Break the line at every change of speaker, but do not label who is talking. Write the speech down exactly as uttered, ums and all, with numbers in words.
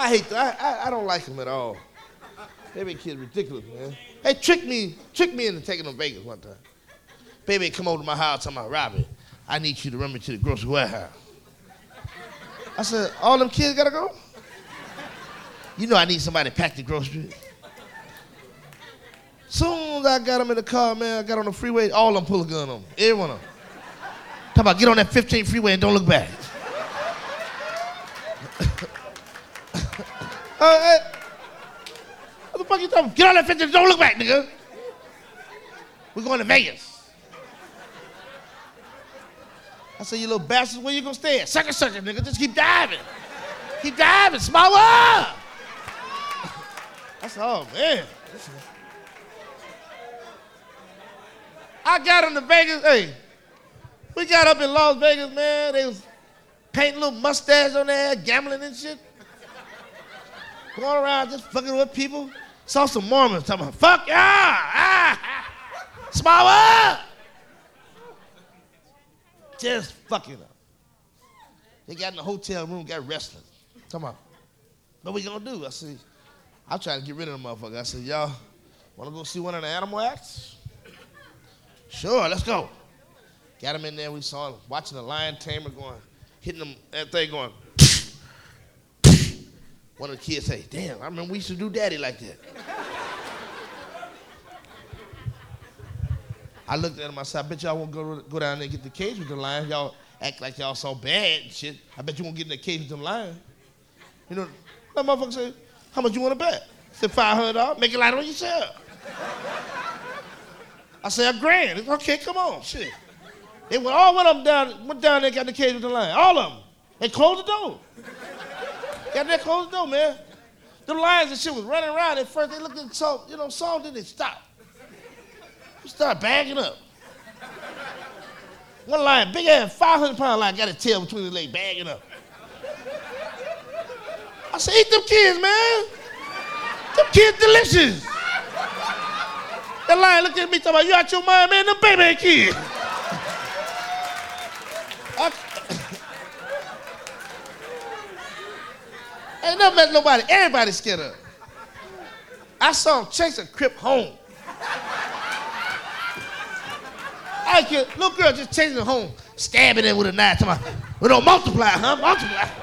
I hate that. I, I, I don't like them at all. Baby kid's ridiculous, man. Hey, trick me, trick me into taking them to Vegas one time. Baby, come over to my house, talking about, Robbie, I need you to run me to the grocery warehouse. I said, all them kids gotta go? You know I need somebody to pack the groceries. Soon as I got them in the car, man, I got on the freeway, all of them pull a gun on me. Every one of them. Talk about get on that fifteen freeway and don't look back. uh, hey, what the fuck you talking about? Get on that fifteen, don't look back, nigga. We're going to Vegas. I said, you little bastards, where you gonna stay at? Sucker, sucker, nigga, just keep diving. Keep diving, small world. I said, oh, man. I got them to Vegas, hey. We got up in Las Vegas, man. They was painting little mustaches on their head, gambling and shit. Going around just fucking with people. Saw some Mormons talking about, fuck yeah, ah, ah. Small world. Just fucking up. They got in the hotel room, got restless. Come on. What we gonna do? I said, I'm trying to get rid of them motherfuckers. I said, y'all wanna go see one of the animal acts? Sure, let's go. Got them in there, we saw them watching the lion tamer going, hitting them, that thing going. One of the kids say, damn, I remember we used to do daddy like that. I looked at him, I said, I bet y'all won't go, go down there and get the cage with the lion. Y'all act like y'all so bad and shit. I bet you won't get in the cage with the lion. You know, that motherfucker said, how much you want to bet? I said, five hundred dollars, make it light on yourself. I said, a grand. It's okay, come on, shit. They went, all one of them down, went down there and got in the cage with the lion. All of them. They closed the door. Got there, closed the door, man. The lions and shit was running around. At first, they looked at the song, you know, song, then they stopped. We started bagging up. One lion, big ass, five hundred pound lion, got his tail between his legs, bagging up. I said, eat them kids, man. Them kids delicious. That lion looked at me, talking about, you out your mind, man, them baby ain't kids. I, ain't never met nobody, everybody's scared of. I saw him chase a Crip home. I kid, little girl just chasing her home, stabbing him with a knife. Talking about, we don't multiply, huh? Multiply.